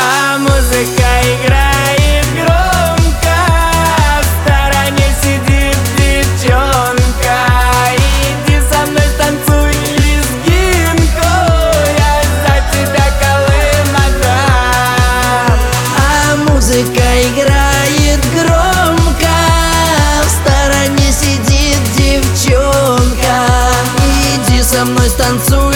А музыка играет громко, в стороне сидит девчонка. Иди со мной станцуй лезгинку, я за тебя Колым отдам. А музыка играет громко, в стороне сидит девчонка. Иди со мной станцуй